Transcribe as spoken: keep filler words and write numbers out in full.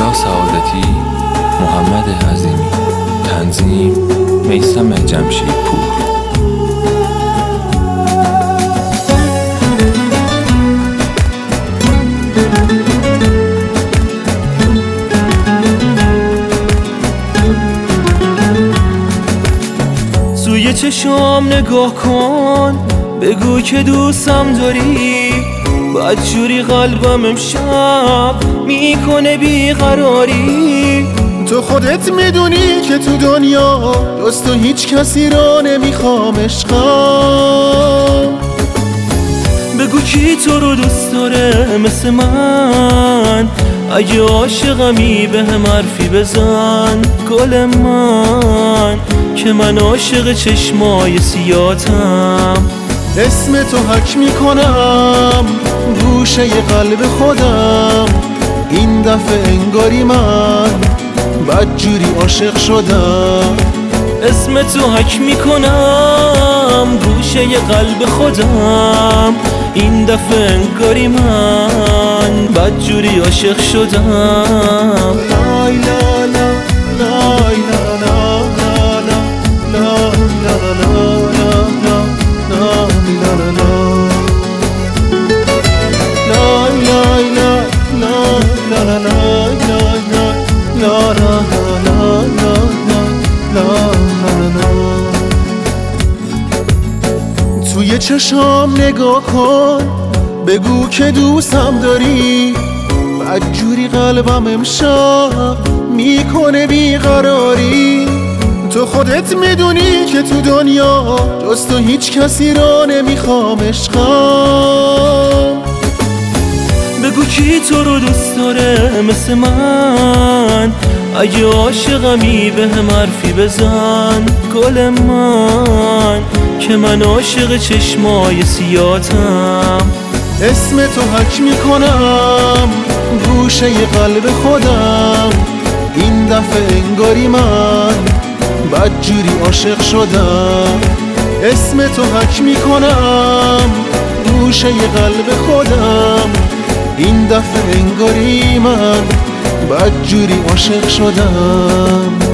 رضا سعادتی، محمد عظیمی. تنظیم میثم جمشیدپور. توی چشام نگاه کن، بگو که دوستم داری. بدجوری قلبم امشب میکنه بیقراری. تو خودت میدونی که تو دنیا جز تو هیچ کسی را نمیخوام عشقم. بگو کی تو رو دوست داره مثل من، اگه عاشقمی به هم حرفی بزن. گل من که من عاشق چشمای سیاتم. اسم تو حک میکنم گوشه قلب خودم. این دفعه انگاری من بدجوری عاشق شدم. اسم تو حک میکنم گوشه قلب خودم. این دفعه انگاری من بدجوری عاشق شدم. لای لا لا لای لا لا لا لا توی چشام نگاه کن، بگو که دوستم داری. بدجوری قلبم امشب میکنه بیقراری. تو خودت میدونی که تو دنیا جز تو هیچ کسی را نمیخوام عشقم. بگو کی تو رو دوست داره مثل من، اگه عاشقمی به هم حرفی بزن. گل من که من عاشق چشمای سیاتم. اسم تو حک میکنم گوشه قلب خودم. این دفعه انگاری من بدجوری عاشق شدم. اسم تو حک میکنم گوشه قلب خودم. این دفعه انگاری من بدجوری عاشق شدم.